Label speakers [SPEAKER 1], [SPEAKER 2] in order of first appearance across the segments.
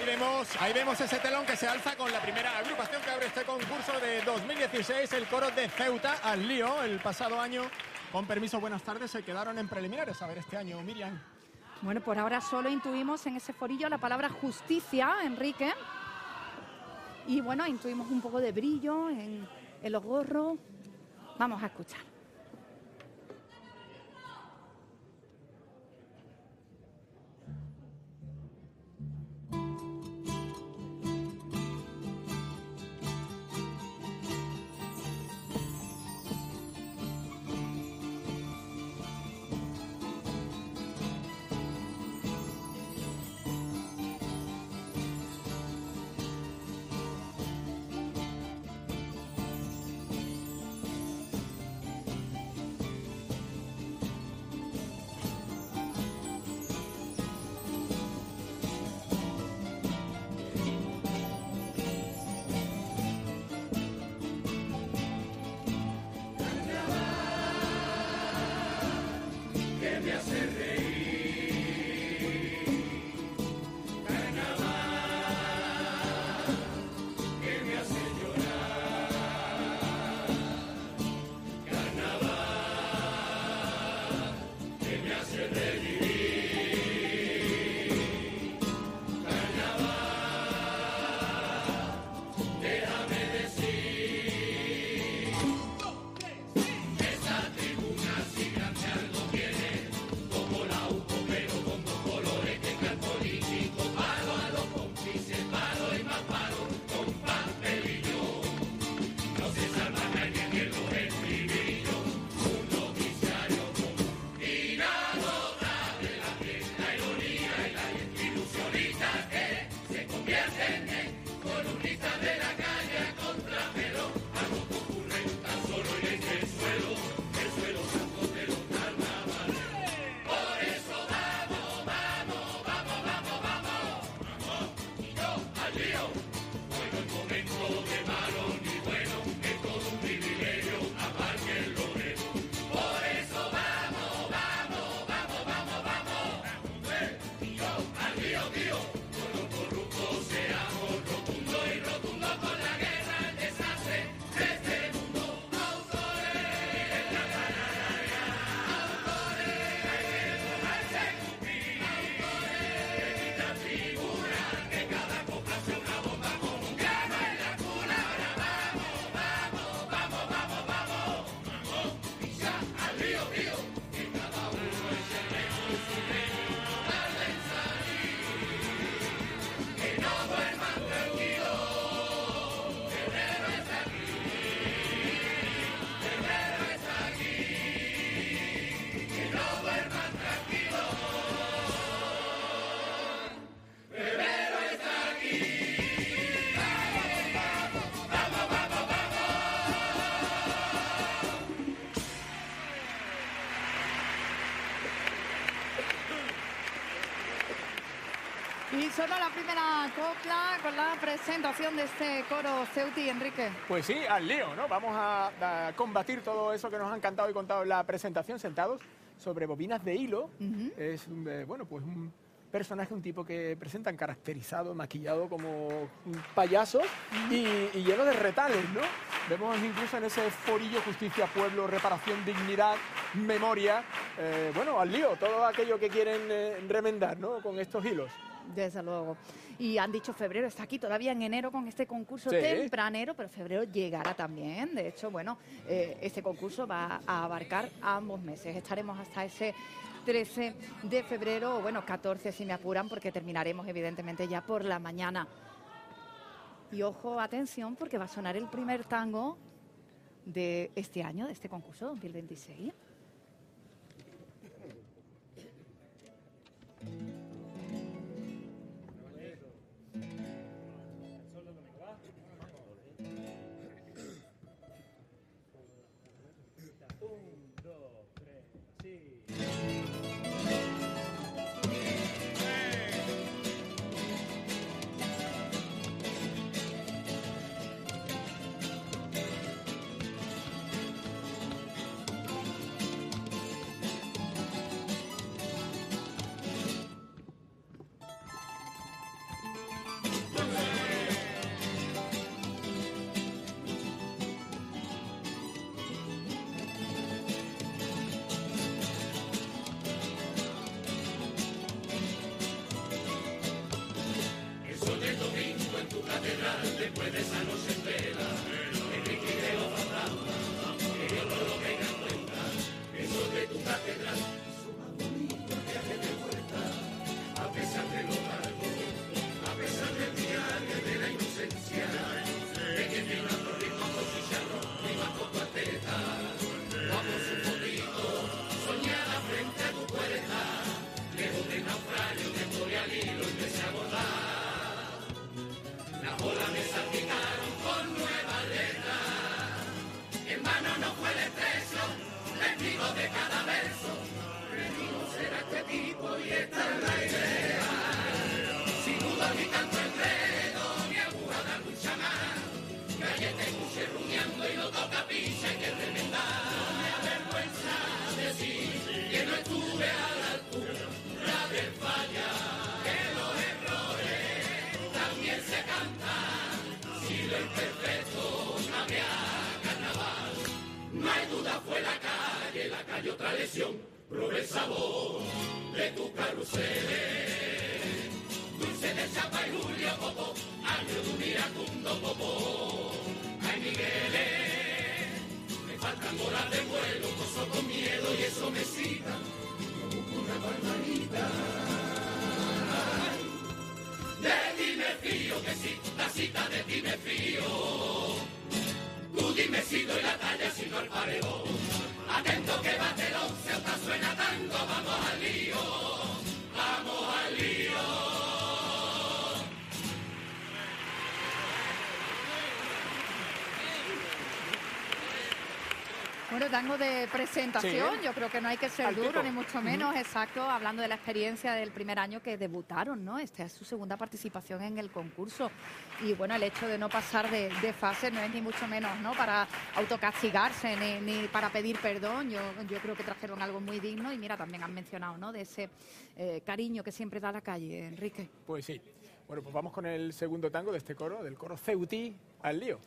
[SPEAKER 1] Ahí vemos ese telón que se alza con la primera agrupación que abre este concurso de 2016, el coro de Ceuta, Al Lío. El pasado año, con permiso, buenas tardes, se quedaron en preliminares. A ver, este año, Miriam.
[SPEAKER 2] Bueno, por ahora solo intuimos en ese forillo la palabra justicia, Enrique. Y bueno, intuimos un poco de brillo en los gorros. Vamos a escuchar. Y solo la primera copla con la presentación de este coro Ceuti, Enrique.
[SPEAKER 1] Pues sí, al lío, ¿no? Vamos a combatir todo eso que nos han cantado y contado en la presentación, sentados sobre bobinas de hilo. Es, bueno, pues un personaje, un tipo que presentan caracterizado, maquillado como un payaso y lleno de retales, ¿no? Vemos incluso en ese forillo justicia, pueblo, reparación, dignidad, memoria, bueno, al lío, todo aquello que quieren remendar, ¿no? Con estos hilos.
[SPEAKER 2] Desde luego. Y han dicho febrero, está aquí todavía en enero con este concurso tempranero, pero febrero llegará también. De hecho, bueno, este concurso va a abarcar ambos meses. Estaremos hasta ese 13 de febrero, o bueno, 14 si me apuran, porque terminaremos evidentemente ya por la mañana. Y ojo, atención, porque va a sonar el primer tango de este año, de este concurso 2026.
[SPEAKER 3] y otra lesión, probé el sabor de tu carruseles. Dulce de chapa y Julio Popó, año de un iracundo Popó. Ay, Migueles, me faltan horas de vuelo, gozo con miedo y eso me cita, no busco una palmadita. De ti me fío que sí, la cita de ti me fío. Tú dime si doy la talla, si no el paredón. Atento que bate el 11, otra suena tango, vamos al lío, vamos al lío.
[SPEAKER 2] Bueno, tango de presentación,
[SPEAKER 1] Sí.
[SPEAKER 2] yo creo que no hay que ser
[SPEAKER 1] Altito.
[SPEAKER 2] duro, ni mucho menos, exacto, hablando de la experiencia del primer año que debutaron, ¿no? Esta es su segunda participación en el concurso. Y bueno, el hecho de no pasar de fase no es ni mucho menos, ¿no? Para autocastigarse, ni para pedir perdón. Yo creo que trajeron algo muy digno y mira, también han mencionado, ¿no? De ese cariño que siempre da la calle, Enrique.
[SPEAKER 1] Pues sí. Bueno, pues vamos con el segundo tango de este coro, del coro Ceutí al lío.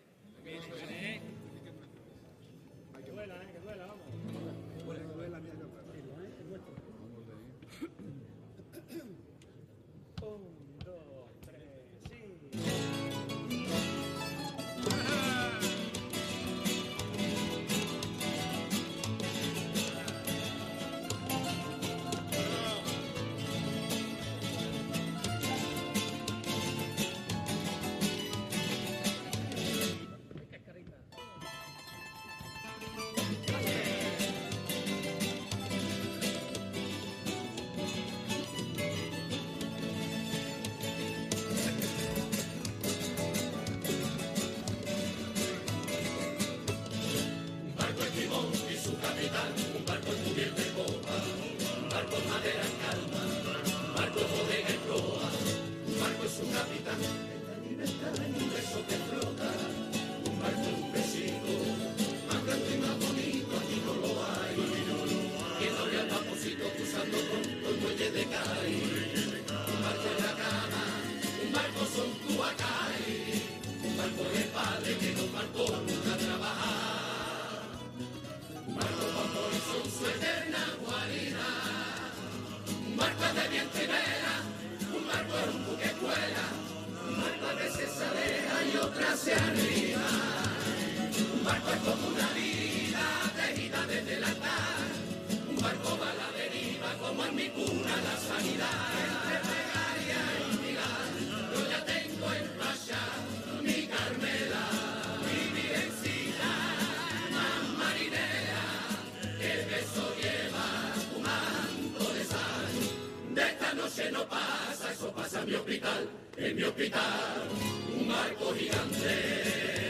[SPEAKER 3] En mi hospital, un barco gigante,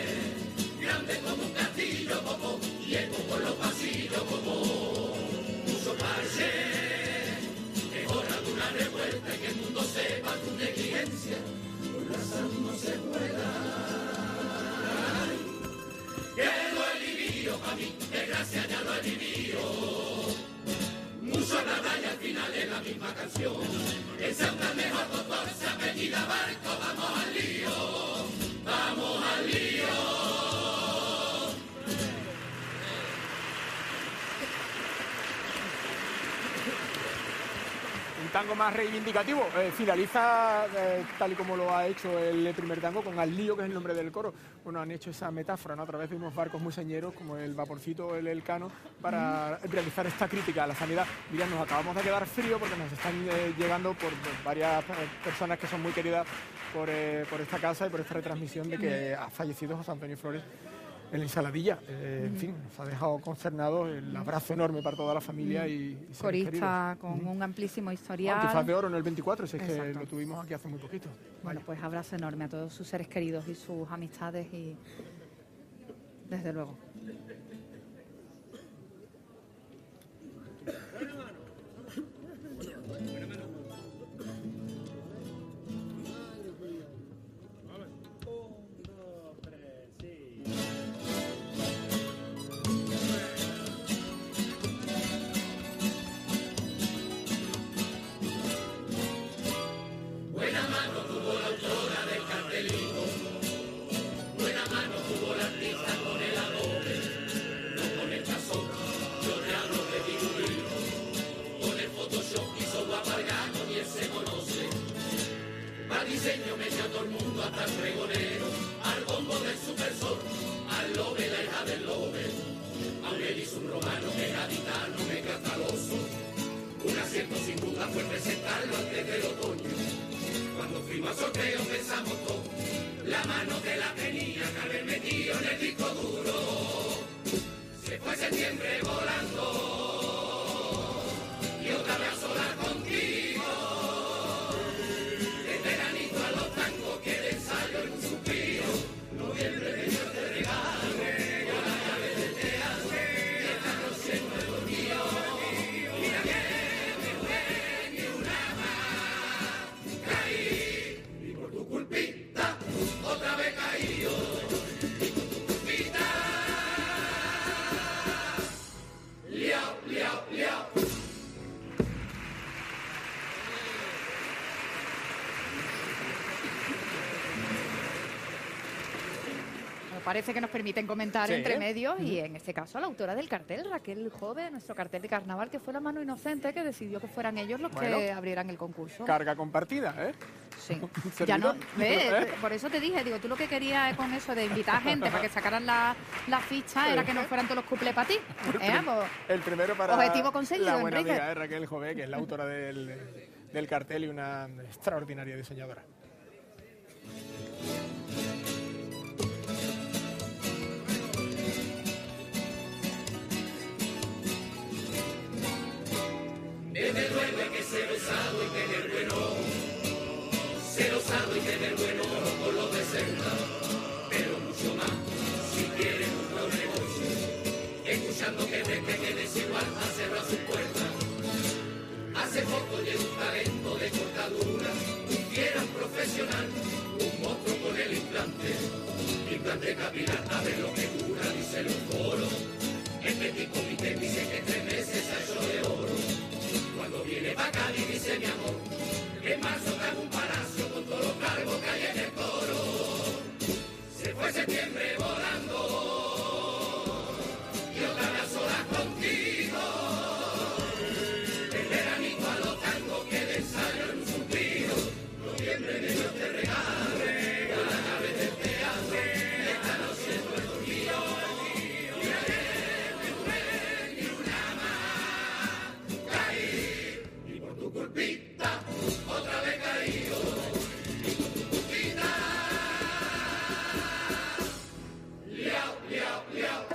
[SPEAKER 3] grande como un castillo, como llego por los pasillos, como mucho parche. Es hora de una revuelta y que el mundo sepa tu negligencia, con la sal no se vuela. Que lo he vivido pa' mí, desgracia ya lo he vivido. Mucho nada y al final es la misma canción. El Santa mejor doctor se apellida Barco. Vamos al lío, vamos al lío.
[SPEAKER 1] Un tango más reivindicativo. Finaliza tal y como lo ha hecho el primer tango con Al lío, que es el nombre del coro. Bueno, han hecho esa metáfora, ¿no? A través de unos barcos muy señeros como el Vaporcito o el Elcano para realizar esta crítica a la sanidad. Mira, nos acabamos de quedar frío porque nos están llegando por varias personas que son muy queridas por esta casa y por esta retransmisión de que ha fallecido José Antonio Flores en la Ensaladilla. En fin, nos ha dejado consternado. El abrazo enorme para toda la familia y
[SPEAKER 2] corista con un amplísimo historial.
[SPEAKER 1] Antifaz de oro en el 24, si es
[SPEAKER 2] Exacto.
[SPEAKER 1] que lo tuvimos aquí hace muy poquito.
[SPEAKER 2] Bueno, pues abrazo enorme a todos sus seres queridos y sus amistades y desde luego.
[SPEAKER 3] Buena mano tuvo la autora del cartelito, buena mano tuvo la artista con el adobe. hasta el pregonero, al bombo del supersol, al lobe, la hija del lobe, a un erizo, un romano, que gaditano, me cataloso. Un acierto sin duda fue presentarlo antes del otoño. Cuando fuimos al sorteo pensamos todo, la mano te la tenía que haber metido en el disco duro. Se fue septiembre volando y otra vez a solar contigo. El veranito a los tangos que de ensayo en un suspiro. Noviembre de Dios te regalo con la llave del teatro y esta noche no he dormido. Mira que me fue ni una más. Caí y por tu culpita otra vez caído. Y por tu culpita liao, liao, liao.
[SPEAKER 2] Parece que nos permiten comentar
[SPEAKER 1] Sí.
[SPEAKER 2] entre medios y en este caso la autora del cartel, Raquel Jove, nuestro cartel de carnaval, que fue la mano inocente que decidió que fueran ellos los que
[SPEAKER 1] Bueno.
[SPEAKER 2] abrieran el concurso.
[SPEAKER 1] Carga compartida, ¿eh?
[SPEAKER 2] Sí.
[SPEAKER 1] servidor.
[SPEAKER 2] Ya no, ¿ves?
[SPEAKER 1] ¿Eh?
[SPEAKER 2] Por eso te dije, digo, tú lo que querías con eso de invitar gente para que sacaran la ficha era que no fueran todos los cuplés para ti. Pues,
[SPEAKER 1] El primero para
[SPEAKER 2] Objetivo conseguido,
[SPEAKER 1] la buena
[SPEAKER 2] Enrique.
[SPEAKER 1] amiga Raquel Jové, que es la autora del cartel y una extraordinaria diseñadora.
[SPEAKER 3] Desde luego hay que ser osado y tener bueno, ser osado y tener bueno con los de cerca, pero mucho más si quieres un buen negocio, escuchando que gente que desigual ha cerrado sus puertas. Hace poco llegó un talento de cortadura, un fiera, un profesional, un monstruo con el implante capilar, a ver lo que dura, dice el foro. Este tipo me dice que 3 meses ha hecho de oro. Cuando viene pa' Cádiz dice mi amor, en marzo cago un palacio con todos los cargos que hay en el coro. Se fue septiembre volando y otra vez a solas contigo. El veranito a los tangos que de ensayo en un suspiro. Noviembre de Dios te regale con la llave del teatro. Esta noche no he dormido. Mira que me fue ni una más. Caí y por tu culpita otra vez caído. Y por tu culpita liao, liao, liao.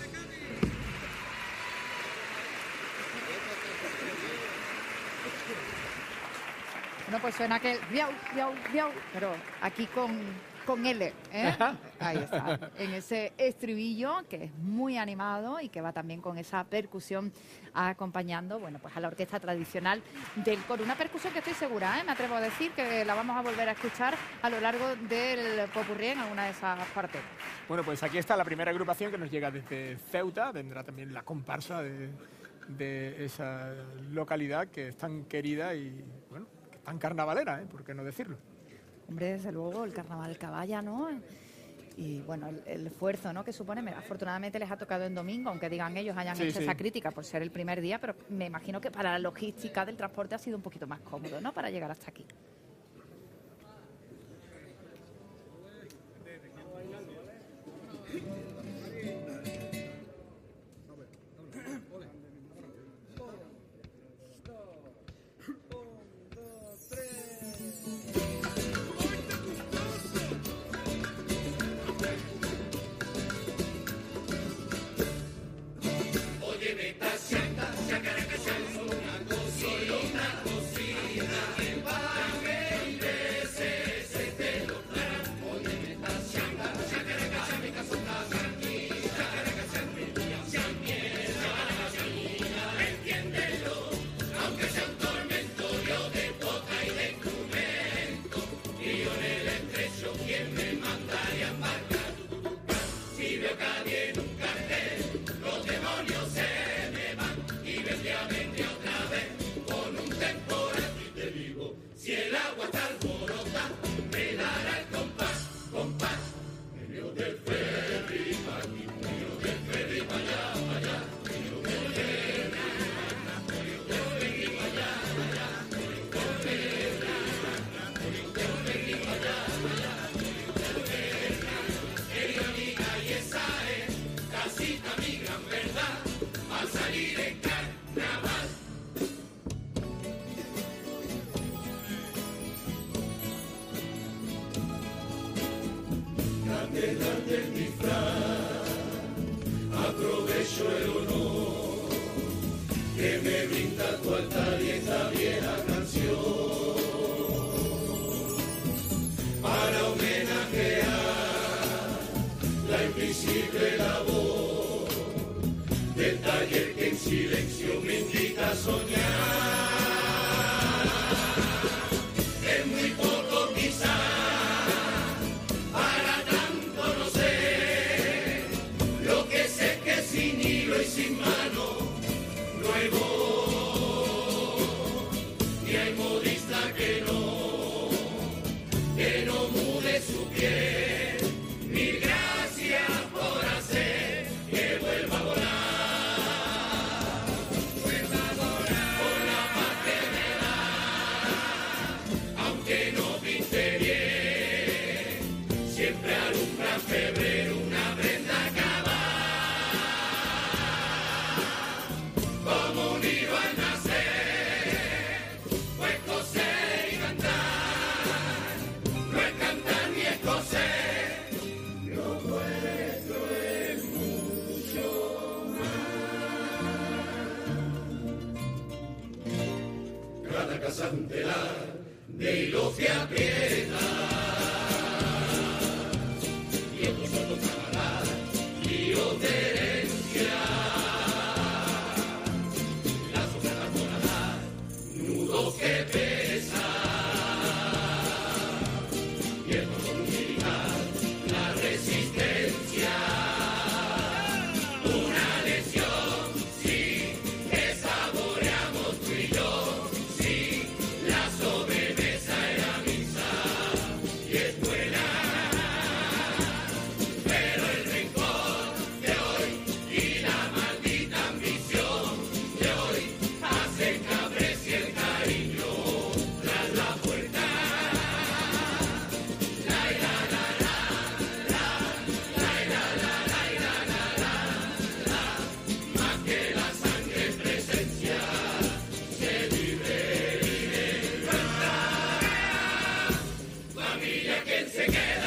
[SPEAKER 2] Bueno, pues suena que viau, viau, viau, pero aquí con L, ¿eh? Ahí está, en ese estribillo que es muy animado y que va también con esa percusión acompañando, bueno, pues a la orquesta tradicional del coro. Una percusión que estoy segura, me atrevo a decir, que la vamos a volver a escuchar a lo largo del popurrí en alguna de esas partes.
[SPEAKER 1] Bueno, pues aquí está la primera agrupación que nos llega desde Ceuta. Vendrá también la comparsa de esa localidad que es tan querida y, bueno, que es tan carnavalera, ¿por qué no decirlo?
[SPEAKER 2] Hombre, desde luego, el carnaval caballa, ¿no? Y bueno, el esfuerzo, ¿no?, que supone. Afortunadamente les ha tocado en domingo, aunque digan ellos hayan hecho esa crítica por ser el primer día, pero me imagino que para la logística del transporte ha sido un poquito más cómodo, ¿no?, para llegar hasta aquí.
[SPEAKER 3] Oye, vete a Sienta, ya que una cosita, una cosita, que va a del disfraz, aprovecho el honor que me brinda tu altar y esta vieja canción para homenajear la invisible labor del taller que en silencio me invita a soñar. Es muy poco quizás para tanto, no sé, lo que sé que sin hilo y sin mano no hay voz, ni hay modista que no mude su piel. Mil gracias por hacer que vuelva a volar, por la paz que me da, aunque no pinte bien, siempre alumbra en febrero una prenda acabar, como un hilo al nacer, pues coser y cantar, no es cantar ni es coser. Cada casa un telar de hilo que aprieta y otros solo trabajar líos de herencia, las ofertas por atar nudos que pesan y el dolor militar, la resistencia, una lección, sí, que saboreamos tú y yo. La sobremesa era misa y es buena, pero el rencor de hoy y la maldita ambición de hoy hacen que aprecie el cariño tras la puerta. La la la la la la la la la la la, más que la sangre en presencia se vive. Familia, ¿quién se queda?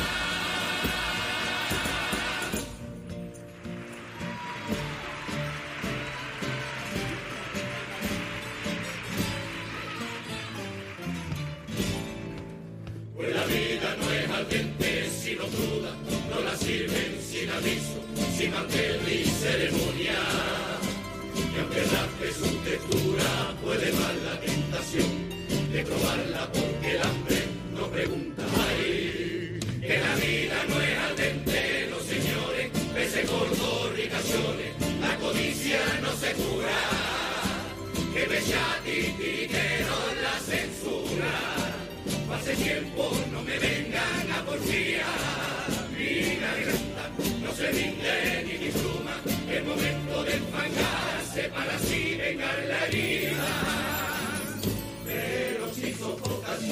[SPEAKER 3] Pues la vida no es al dente, sino cruda, no la sirven sin aviso, sin mantel ni ceremonia. Y aunque raspe su textura, puede más la tentación de probarla porque el hambre no pregunta. Ay, que la vida no es al dente, no señores, peces gordos, ricachones, la codicia no se cura, que bechati titeros la censura. Hace tiempo no me vengan a porfiar, ni garganta no se rinde ni disfruma, el momento de enfangarse para así vengar la herida. Pero si sofocas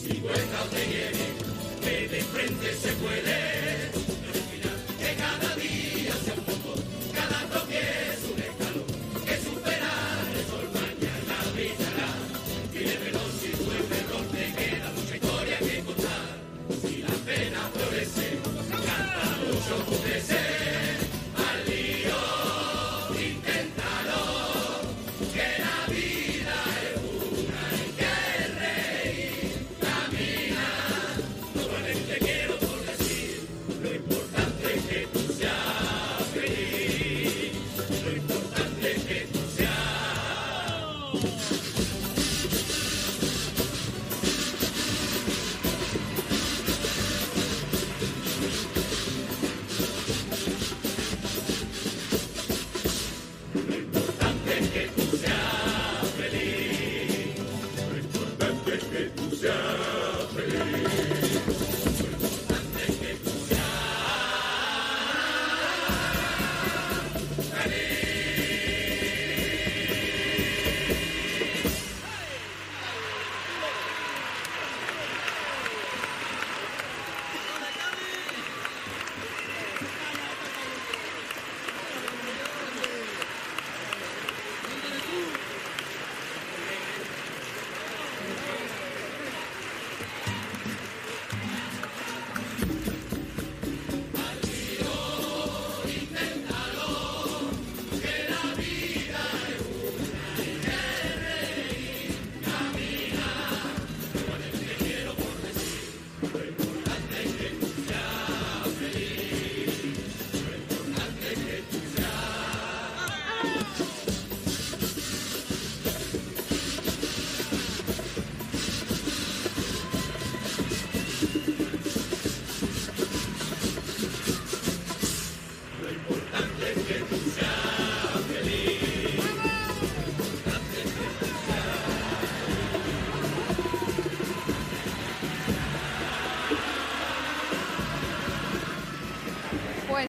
[SPEAKER 3] si vuelta te viene, que de frente se puede